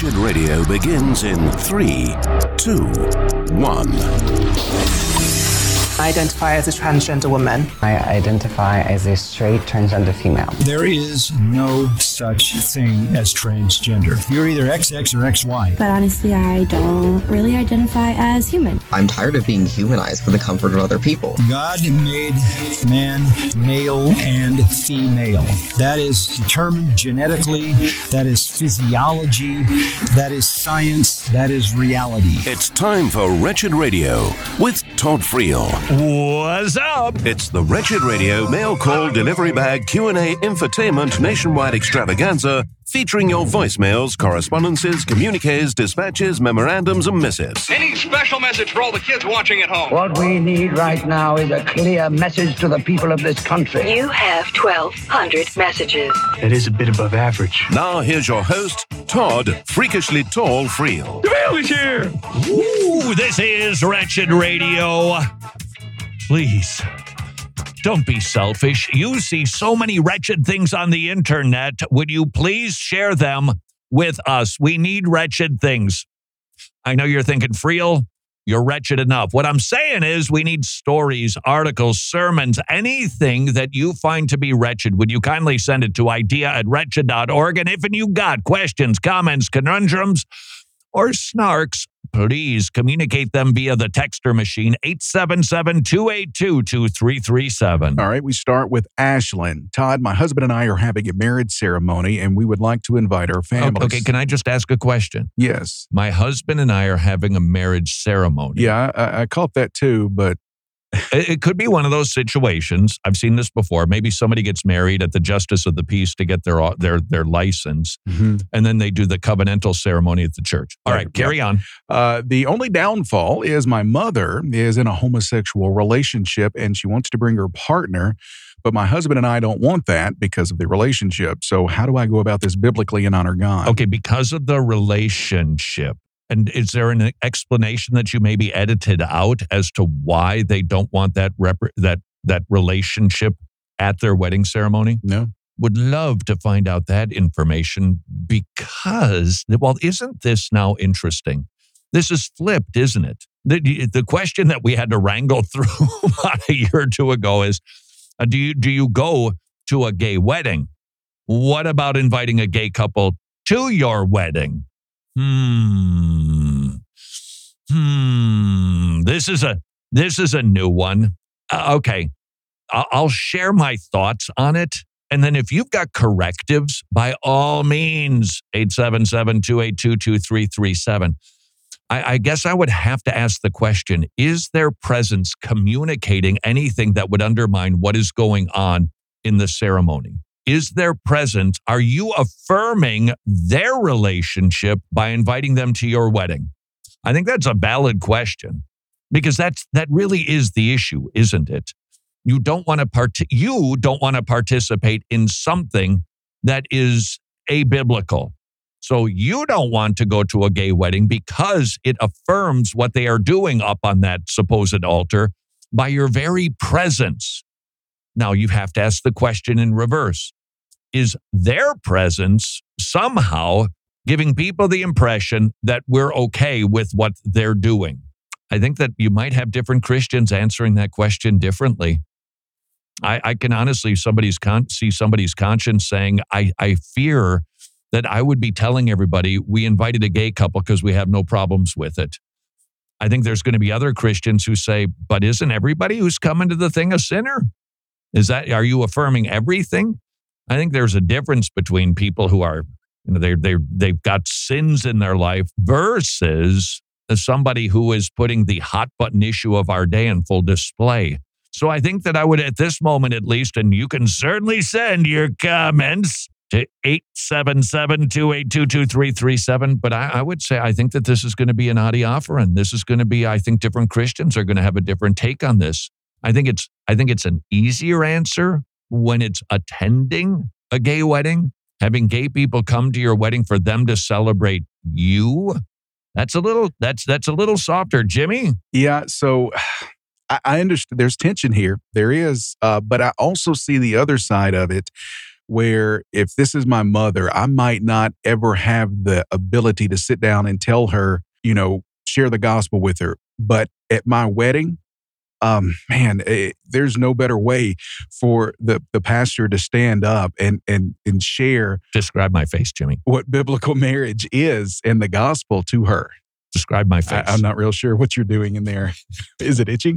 Wretched Radio begins in 3, 2, 1. I identify as a transgender woman. I identify as a straight transgender female. There is no such thing as transgender. You're either XX or XY. But honestly, I don't really identify as human. I'm tired of being humanized for the comfort of other people. God made man male and female. That is determined genetically. That is physiology. That is science. That is reality. It's time for Wretched Radio with Todd Friel. What's up? It's the Wretched Radio mail call delivery bag Q&A infotainment nationwide extravaganza featuring your voicemails, correspondences, communiques, dispatches, memorandums, and missives. Any special message for all the kids watching at home? What we need right now is a clear message to the people of this country. You have 1,200 messages. That is a bit above average. Now here's your host, Todd Freakishly Tall Friel. The mail is here. Ooh, this is Wretched Radio. Please, don't be selfish. You see so many wretched things on the internet. Would you please share them with us? We need wretched things. I know you're thinking, Friel, you're wretched enough. What I'm saying is we need stories, articles, sermons, anything that you find to be wretched. Would you kindly send it to idea@wretched.org? And if you got questions, comments, conundrums, or snarks, please communicate them via the texter machine, 877-282-2337. All right, we start with Ashlyn. Todd, my husband and I are having a marriage ceremony, and we would like to invite our families. Okay, can I just ask a question? Yes. My husband and I are having a marriage ceremony. Yeah, I caught that too, but... It could be one of those situations. I've seen this before. Maybe somebody gets married at the Justice of the Peace to get their license, and then they do the covenantal ceremony at the church. All right, carry on. The only downfall is my mother is in a homosexual relationship, and she wants to bring her partner, but my husband and I don't want that because of the relationship. So how do I go about this biblically and honor God? Okay, because of the relationship. And is there an explanation that you maybe edited out as to why they don't want that relationship at their wedding ceremony? No. Would love to find out that information because, well, isn't this now interesting? This is flipped, isn't it? The question that we had to wrangle through about a year or two ago is, do you go to a gay wedding? What about inviting a gay couple to your wedding? This is a new one. Okay. I'll share my thoughts on it. And then if you've got correctives, by all means, 877-282-2337. I guess I would have to ask the question, is their presence communicating anything that would undermine what is going on in the ceremony? Is their presence, are you affirming their relationship by inviting them to your wedding? I think that's a valid question because that really is the issue, isn't it? You don't want to participate in something that is abiblical. So you don't want to go to a gay wedding because it affirms what they are doing up on that supposed altar by your very presence. Now, you have to ask the question in reverse. Is their presence somehow giving people the impression that we're okay with what they're doing? I think that you might have different Christians answering that question differently. I can honestly see somebody's conscience saying, I fear that I would be telling everybody we invited a gay couple because we have no problems with it. I think there's going to be other Christians who say, but isn't everybody who's coming to the thing a sinner? Are you affirming everything? I think there's a difference between people who are, they've got sins in their life versus somebody who is putting the hot button issue of our day in full display. So I think that I would, at this moment at least, and you can certainly send your comments to 877-282-2337. But I would say I think that this is going to be an adiaphora. This is going to be, I think different Christians are going to have a different take on this. I think it's an easier answer when it's attending a gay wedding, having gay people come to your wedding for them to celebrate you. That's a little softer, Jimmy. Yeah. So I understand there's tension here. There is, but I also see the other side of it where if this is my mother, I might not ever have the ability to sit down and tell her, share the gospel with her. But at my wedding, there's no better way for the pastor to stand up and share. Describe my face, Jimmy. What biblical marriage is and the gospel to her. Describe my face. I'm not real sure what you're doing in there. Is it itching?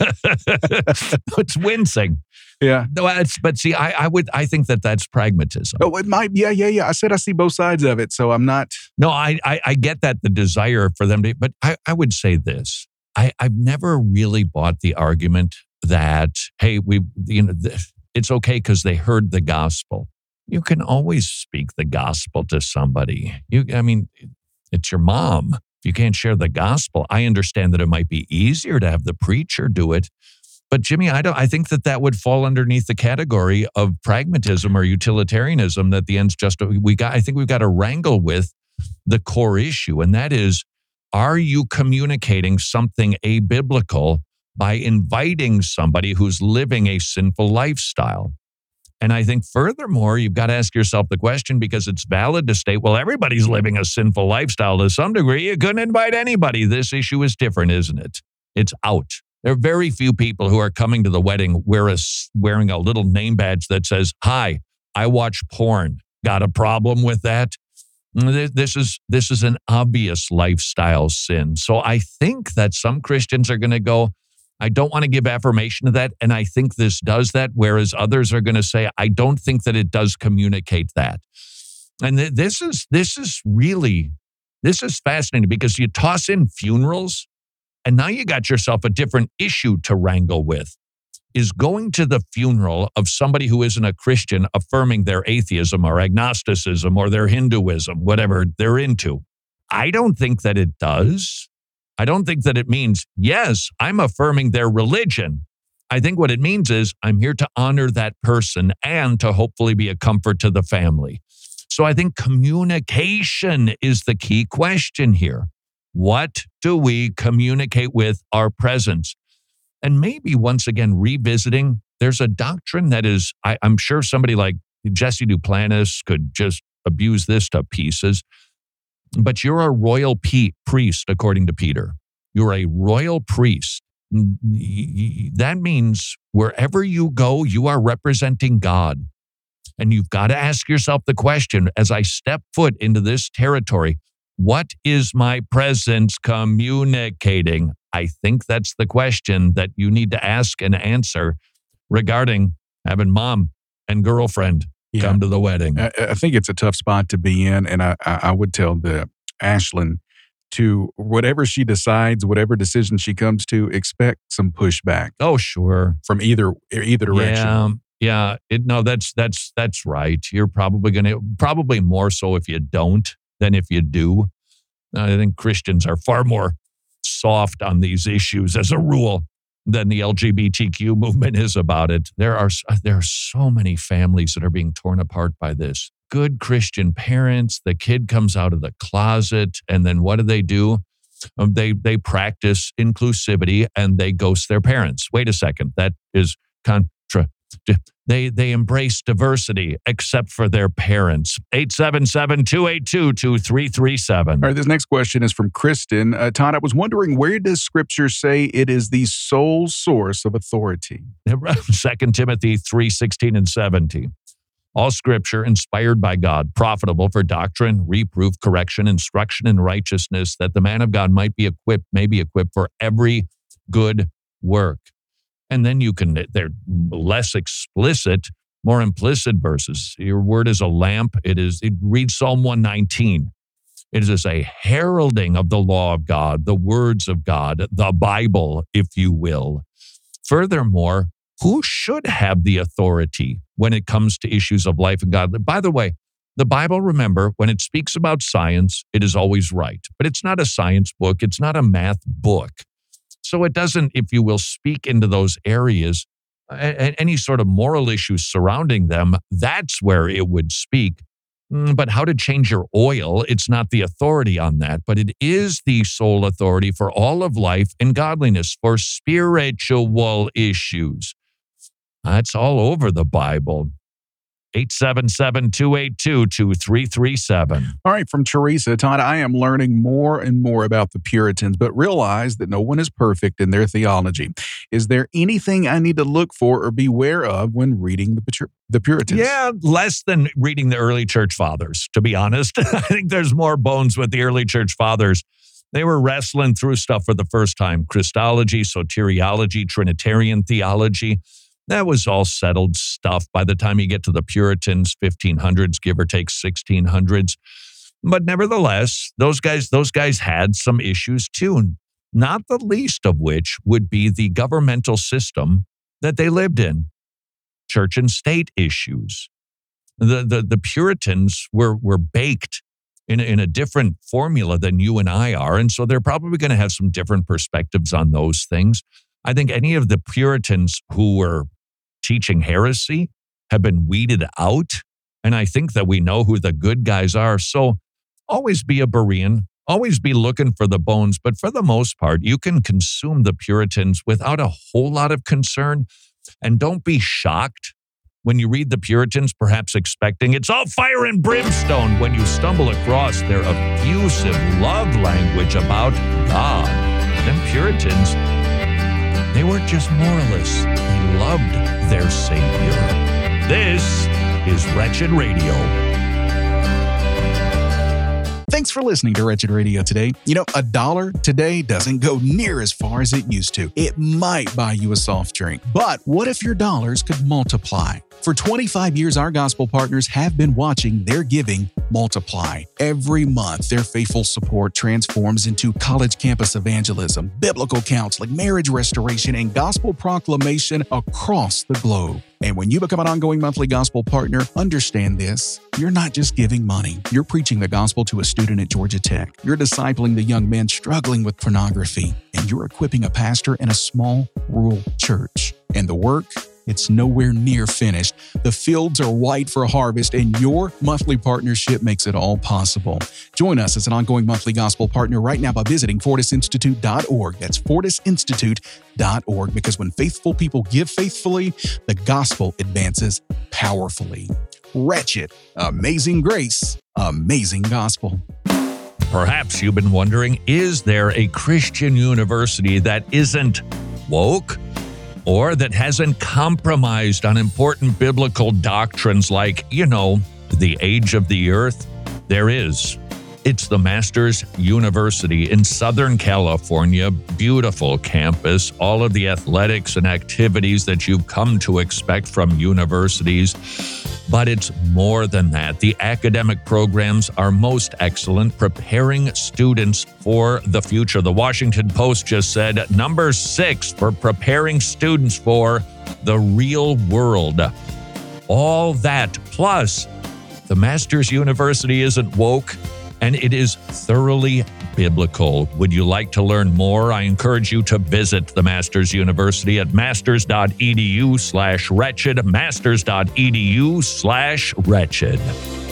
It's wincing. Yeah. No, but see, I think that's pragmatism. Oh, it might. Yeah. I said I see both sides of it, so I'm not. No, I get that, the desire for them to, but I would say this. I've never really bought the argument that, hey, it's okay because they heard the gospel. You can always speak the gospel to somebody. It's your mom. If you can't share the gospel, I understand that it might be easier to have the preacher do it. But Jimmy, I think that would fall underneath the category of pragmatism or utilitarianism, that the end's just, I think we've got to wrangle with the core issue. And that is, are you communicating something abiblical by inviting somebody who's living a sinful lifestyle? And I think furthermore, you've got to ask yourself the question, because it's valid to state, well, everybody's living a sinful lifestyle to some degree. You couldn't invite anybody. This issue is different, isn't it? It's out. There are very few people who are coming to the wedding wearing a little name badge that says, "Hi, I watch porn." Got a problem with that? This is an obvious lifestyle sin. So I think that some Christians are going to go, I don't want to give affirmation to that, and I think this does that, whereas others are going to say, I don't think that it does communicate that. And this is fascinating, because you toss in funerals, and now you got yourself a different issue to wrangle with. Is going to the funeral of somebody who isn't a Christian affirming their atheism or agnosticism or their Hinduism, whatever they're into. I don't think that it does. I don't think that it means, yes, I'm affirming their religion. I think what it means is I'm here to honor that person and to hopefully be a comfort to the family. So I think communication is the key question here. What do we communicate with our presence? And maybe once again, revisiting, there's a doctrine that is, I'm sure somebody like Jesse Duplantis could just abuse this to pieces. But you're a royal priest, according to Peter. You're a royal priest. That means wherever you go, you are representing God. And you've got to ask yourself the question, as I step foot into this territory, what is my presence communicating? I think that's the question that you need to ask and answer regarding having mom and girlfriend come to the wedding. I think it's a tough spot to be in, and I would tell Ashlyn to, whatever she decides, whatever decision she comes to, expect some pushback. Oh, sure. From either direction. Yeah. That's right. You're probably more so if you don't than if you do. I think Christians are far more soft on these issues as a rule than the LGBTQ movement is about it. There are so many families that are being torn apart by this. Good Christian parents, the kid comes out of the closet, and then what do? They practice inclusivity and they ghost their parents. Wait a second, that is They embrace diversity except for their parents. 877-282-2337. All right, this next question is from Kristen. Todd, I was wondering, where does Scripture say it is the sole source of authority? 2 Timothy 3:16 and 17. All Scripture, inspired by God, profitable for doctrine, reproof, correction, instruction in righteousness, that the man of God may be equipped for every good work. And then they're less explicit, more implicit verses. Your word is a lamp. It reads Psalm 119. It is a heralding of the law of God, the words of God, the Bible, if you will. Furthermore, who should have the authority when it comes to issues of life and God? By the way, the Bible, remember, when it speaks about science, it is always right. But it's not a science book. It's not a math book. So it doesn't, if you will, speak into those areas, any sort of moral issues surrounding them. That's where it would speak. But how to change your oil, it's not the authority on that, but it is the sole authority for all of life and godliness, for spiritual issues. That's all over the Bible. 877-282-2337. All right, from Teresa, Todd, I am learning more and more about the Puritans, but realize that no one is perfect in their theology. Is there anything I need to look for or beware of when reading the Puritans? Yeah, less than reading the early church fathers, to be honest. I think there's more bones with the early church fathers. They were wrestling through stuff for the first time. Christology, soteriology, Trinitarian theology. That was all settled stuff by the time you get to the Puritans, 1500s, give or take 1600s. But nevertheless, those guys had some issues too, not the least of which would be the governmental system that they lived in. Church and state issues. The Puritans were baked in a different formula than you and I are, and so they're probably going to have some different perspectives on those things. I think any of the Puritans who were teaching heresy have been weeded out, and I think that we know who the good guys are. So always be a Berean, always be looking for the bones, but for the most part, you can consume the Puritans without a whole lot of concern, and don't be shocked when you read the Puritans, perhaps expecting it's all fire and brimstone when you stumble across their abusive love language about God. Them Puritans, they weren't just moralists. They loved their Savior. This is Wretched Radio. Thanks for listening to Wretched Radio today. You know, $1 today doesn't go near as far as it used to. It might buy you a soft drink, but what if your dollars could multiply? For 25 years, our gospel partners have been watching their giving multiply. Every month, their faithful support transforms into college campus evangelism, biblical counseling, marriage restoration, and gospel proclamation across the globe. And when you become an ongoing monthly gospel partner, understand this. You're not just giving money. You're preaching the gospel to a student at Georgia Tech. You're discipling the young men struggling with pornography. And you're equipping a pastor in a small rural church. And the work, it's nowhere near finished. The fields are white for harvest, and your monthly partnership makes it all possible. Join us as an ongoing monthly gospel partner right now by visiting FortisInstitute.org. That's FortisInstitute.org, because when faithful people give faithfully, the gospel advances powerfully. Wretched, amazing grace, amazing gospel. Perhaps you've been wondering, is there a Christian university that isn't woke? Or that hasn't compromised on important biblical doctrines like, the age of the earth? There is. It's the Masters University in Southern California. Beautiful campus, all of the athletics and activities that you've come to expect from universities. But it's more than that. The academic programs are most excellent, preparing students for the future. The Washington Post just said number 6 for preparing students for the real world. All that, plus the Masters University isn't woke, and it is thoroughly biblical. Would you like to learn more? I encourage you to visit the Masters University at masters.edu/wretched, masters.edu/wretched.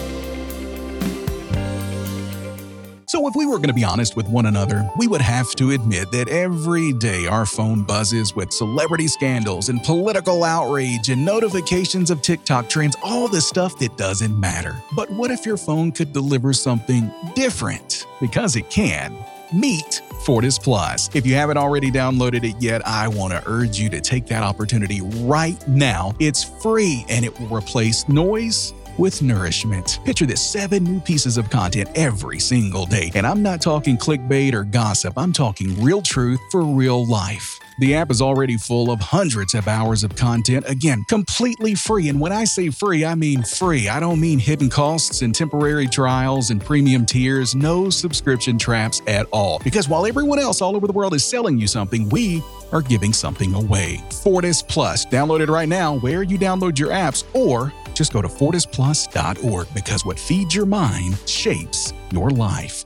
So if we were going to be honest with one another, we would have to admit that every day our phone buzzes with celebrity scandals and political outrage and notifications of TikTok trends, all the stuff that doesn't matter. But what if your phone could deliver something different? Because it can. Meet Fortis Plus. If you haven't already downloaded it yet, I want to urge you to take that opportunity right now. It's free and it will replace noise with nourishment. Picture this: 7 new pieces of content every single day. And I'm not talking clickbait or gossip. I'm talking real truth for real life. The app is already full of hundreds of hours of content, again, completely free. And when I say free, I mean free. I don't mean hidden costs and temporary trials and premium tiers. No subscription traps at all. Because while everyone else all over the world is selling you something, we are giving something away. Fortis Plus. Download it right now where you download your apps, or just go to FortisPlus.org, because what feeds your mind shapes your life.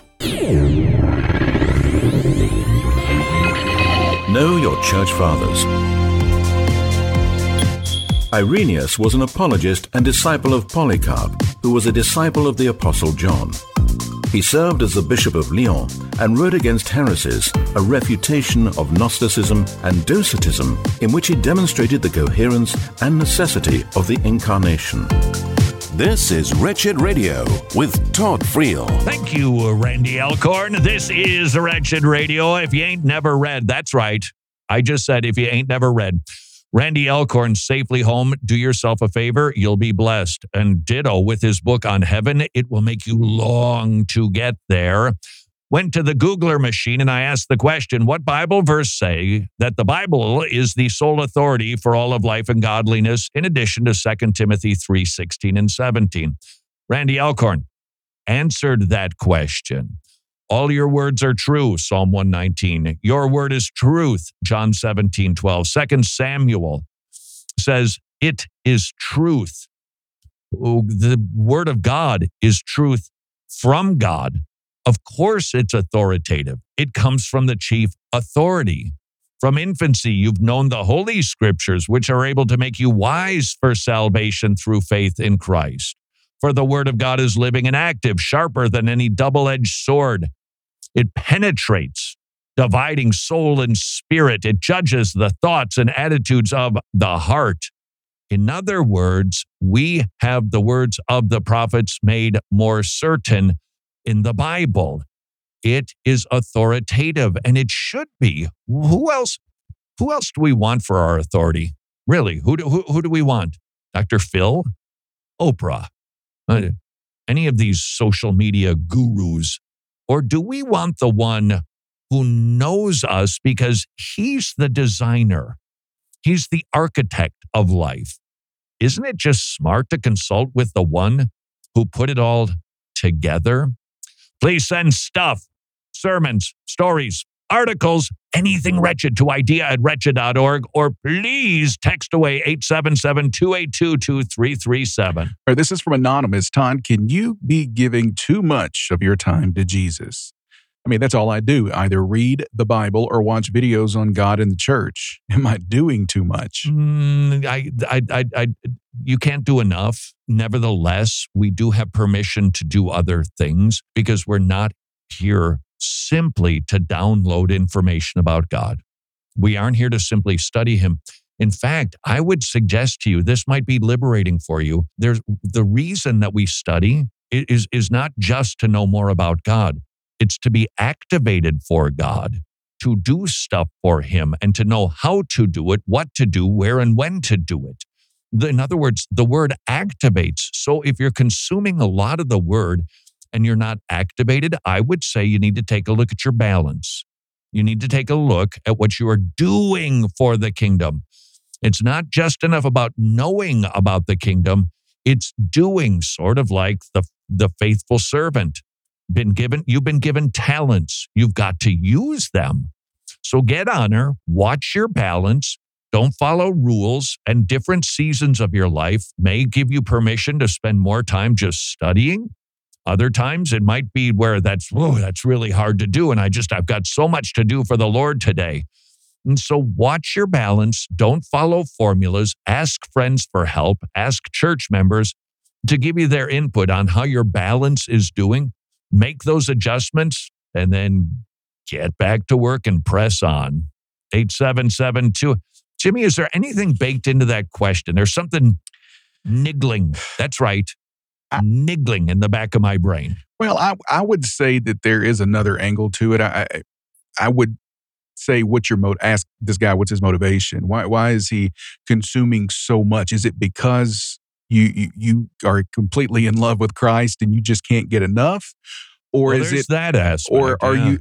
Know your church fathers. Irenaeus was an apologist and disciple of Polycarp, who was a disciple of the Apostle John. He served as the Bishop of Lyon and wrote against heresies, a refutation of Gnosticism and Docetism, in which he demonstrated the coherence and necessity of the Incarnation. This is Wretched Radio with Todd Friel. Thank you, Randy Alcorn. This is Wretched Radio. If you ain't never read, that's right. I just said if you ain't never read. Randy Alcorn, Safely Home. Do yourself a favor. You'll be blessed. And ditto with his book on heaven. It will make you long to get there. Went to the Googler machine and I asked the question, what Bible verse say that the Bible is the sole authority for all of life and godliness, in addition to 2 Timothy 3:16 and 17? Randy Alcorn answered that question. All your words are true, Psalm 119. Your word is truth, John 17:12. 2 Samuel says, it is truth. The word of God is truth from God. Of course, it's authoritative. It comes from the chief authority. From infancy, you've known the Holy Scriptures, which are able to make you wise for salvation through faith in Christ. For the word of God is living and active, sharper than any double-edged sword. It penetrates, dividing soul and spirit. It judges the thoughts and attitudes of the heart. In other words, we have the words of the prophets made more certain in the Bible. It is authoritative, and it should be. Who else do we want for our authority? Really, who do we want? Dr. Phil? Oprah? Any of these social media gurus? Or do we want the one who knows us because he's the designer? He's the architect of life. Isn't it just smart to consult with the one who put it all together? Please send stuff, sermons, stories, articles, anything wretched to idea@wretched.org, or please text away 877-282-2337. All right, this is from Anonymous. Todd, can you be giving too much of your time to Jesus? I mean, that's all I do. Either read the Bible or watch videos on God and the church. Am I doing too much? You can't do enough. Nevertheless, we do have permission to do other things because we're not here simply to download information about God. We aren't here to simply study him. In fact, I would suggest to you, this might be liberating for you. The reason that we study is not just to know more about God. It's to be activated for God, to do stuff for him, and to know how to do it, what to do, where and when to do it. In other words, the word activates. So if you're consuming a lot of the word and you're not activated, I would say you need to take a look at your balance. You need to take a look at what you are doing for the kingdom. It's not just enough about knowing about the kingdom. It's doing, sort of like the faithful servant. You've been given talents. You've got to use them. So get honor, watch your balance. Don't follow rules, and different seasons of your life may give you permission to spend more time just studying. Other times it might be where that's really hard to do. And I've got so much to do for the Lord today. And so watch your balance. Don't follow formulas. Ask friends for help. Ask church members to give you their input on how your balance is doing. Make those adjustments and then get back to work and press on. 8772. Jimmy, is there anything baked into that question? There's something niggling. That's right. Niggling in the back of my brain. Well, I would say that there is another angle to it. I would say, ask this guy, what's his motivation? Why is he consuming so much? Is it because you are completely in love with Christ and you just can't get enough? Or is it that aspect? Or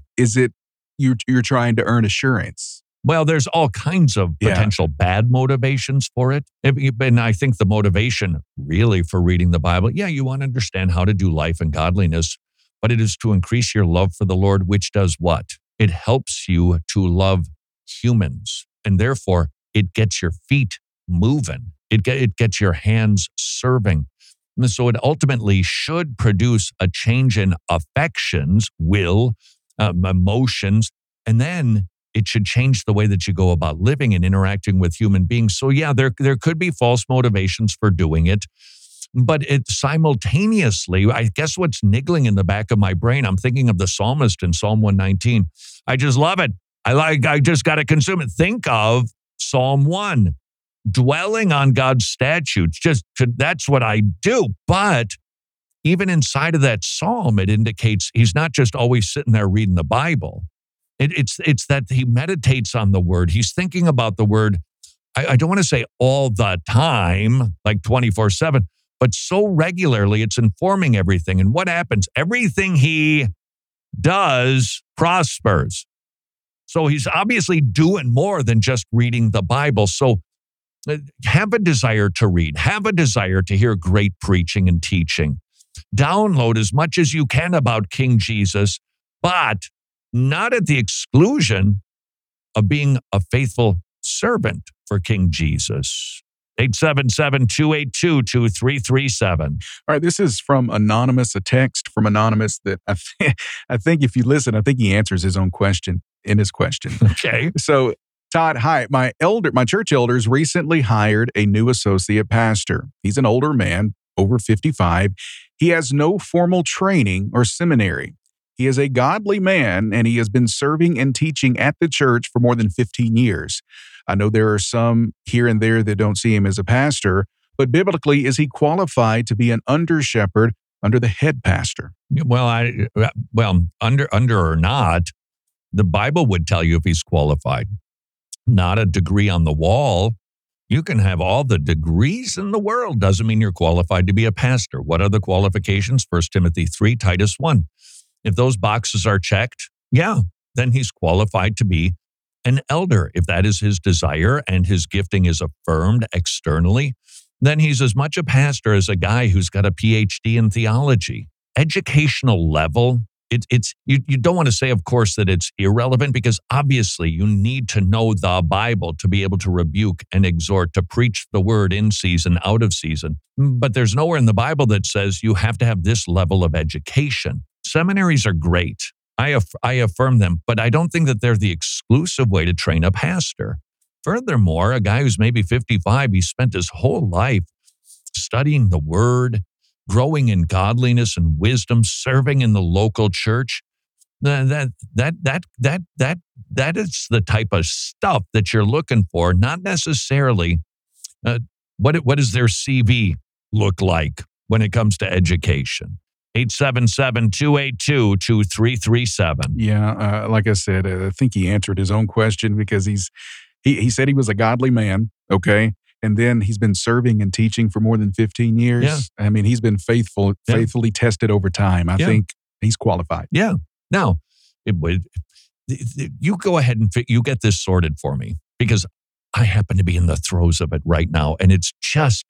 you're trying to earn assurance? Well, there's all kinds of potential bad motivations for it. And I think the motivation really for reading the Bible, you want to understand how to do life and godliness, but it is to increase your love for the Lord, which does what? It helps you to love humans. And therefore, it gets your feet moving. It gets your hands serving. And so it ultimately should produce a change in affections, will, emotions, and then it should change the way that you go about living and interacting with human beings. So there could be false motivations for doing it, but it simultaneously, I guess what's niggling in the back of my brain, I'm thinking of the psalmist in Psalm 119. I just love it. I just got to consume it. Think of Psalm 1. dwelling on God's statutes. That's what I do. But even inside of that psalm, it indicates he's not just always sitting there reading the Bible. It's that he meditates on the word. He's thinking about the word. I don't want to say all the time, like 24/7, but so regularly it's informing everything. And what happens? Everything he does prospers. So he's obviously doing more than just reading the Bible. So have a desire to read. Have a desire to hear great preaching and teaching. Download as much as you can about King Jesus, but not at the exclusion of being a faithful servant for King Jesus. 877-282-2337. All right, this is from Anonymous, a text from Anonymous that I think if you listen, I think he answers his own question in his question. Okay. So, Todd, hi. My church elders recently hired a new associate pastor. He's an older man, over 55. He has no formal training or seminary. He is a godly man, and he has been serving and teaching at the church for more than 15 years. I know there are some here and there that don't see him as a pastor, but biblically, is he qualified to be an under shepherd under the head pastor? Well, under or not, the Bible would tell you if he's qualified. Not a degree on the wall. You can have all the degrees in the world. Doesn't mean you're qualified to be a pastor. What are the qualifications? 1 Timothy 3, Titus 1. If those boxes are checked, then he's qualified to be an elder. If that is his desire and his gifting is affirmed externally, then he's as much a pastor as a guy who's got a PhD in theology. Educational level, you don't want to say, of course, that it's irrelevant, because obviously you need to know the Bible to be able to rebuke and exhort, to preach the word in season, out of season. But there's nowhere in the Bible that says you have to have this level of education. Seminaries are great. I affirm them, but I don't think that they're the exclusive way to train a pastor. Furthermore, a guy who's maybe 55, he spent his whole life studying the word, growing in godliness and wisdom, serving in the local church. That is the type of stuff that you're looking for, not necessarily what does their CV look like when it comes to education. 877-282-2337. Yeah, like I said, I think he answered his own question, because he said he was a godly man, okay? And then he's been serving and teaching for more than 15 years. Yeah. I mean, he's been faithfully tested over time. I think he's qualified. Yeah. Now, you go ahead and you get this sorted for me, because I happen to be in the throes of it right now. And it's just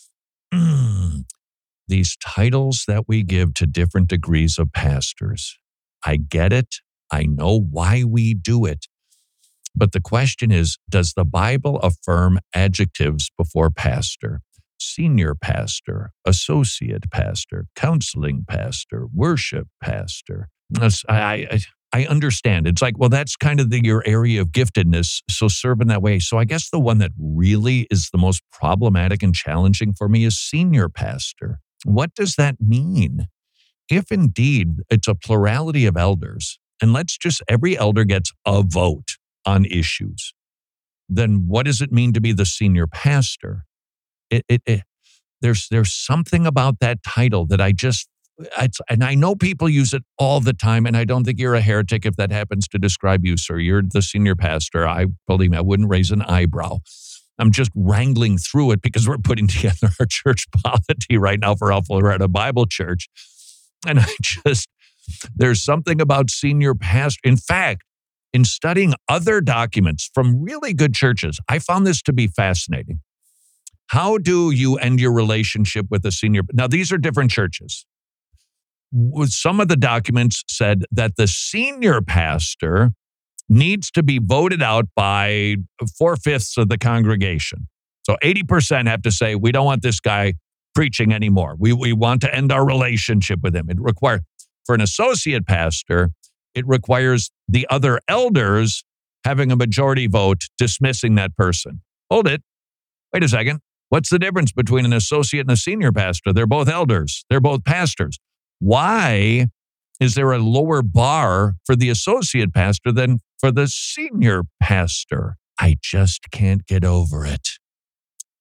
these titles that we give to different degrees of pastors. I get it. I know why we do it. But the question is, does the Bible affirm adjectives before pastor? Senior pastor, associate pastor, counseling pastor, worship pastor. I understand. It's like, well, that's kind of your area of giftedness, so serve in that way. So I guess the one that really is the most problematic and challenging for me is senior pastor. What does that mean? If indeed it's a plurality of elders, and every elder gets a vote on issues, then what does it mean to be the senior pastor? There's something about that title that and I know people use it all the time, and I don't think you're a heretic if that happens to describe you, sir. You're the senior pastor. Believe me, I wouldn't raise an eyebrow. I'm just wrangling through it because we're putting together our church polity right now for Alpharetta Bible Church. And there's something about senior pastor. In fact, in studying other documents from really good churches, I found this to be fascinating. How do you end your relationship with a senior? Now, these are different churches. Some of the documents said that the senior pastor needs to be voted out by 4/5 of the congregation. So 80% have to say, we don't want this guy preaching anymore. We want to end our relationship with him. For an associate pastor, it requires the other elders having a majority vote dismissing that person. Hold it. Wait a second. What's the difference between an associate and a senior pastor? They're both elders. They're both pastors. Why is there a lower bar for the associate pastor than for the senior pastor? I just can't get over it.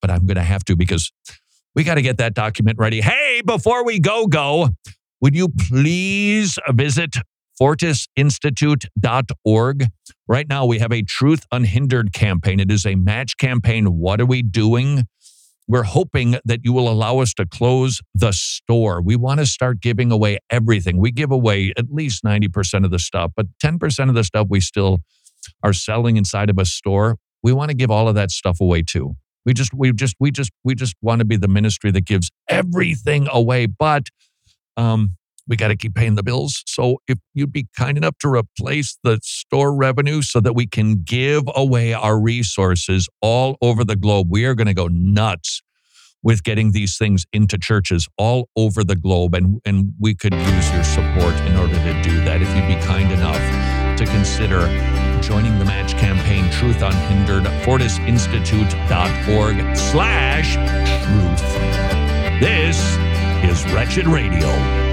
but I'm going to have to because we got to get that document ready. Hey, before we go, would you please visit FortisInstitute.org? Right now, we have a Truth Unhindered campaign. It is a match campaign. What are we doing? We're hoping that you will allow us to close the store. We want to start giving away everything. We give away at least 90% of the stuff, but 10% of the stuff we still are selling inside of a store. We want to give all of that stuff away too. We just want to be the ministry that gives everything away, but we got to keep paying the bills. So if you'd be kind enough to replace the store revenue so that we can give away our resources all over the globe, we are going to go nuts with getting these things into churches all over the globe. And we could use your support in order to do that. If you'd be kind enough to consider joining the match campaign, Truth Unhindered, FortisInstitute.org/truth. This is Wretched Radio.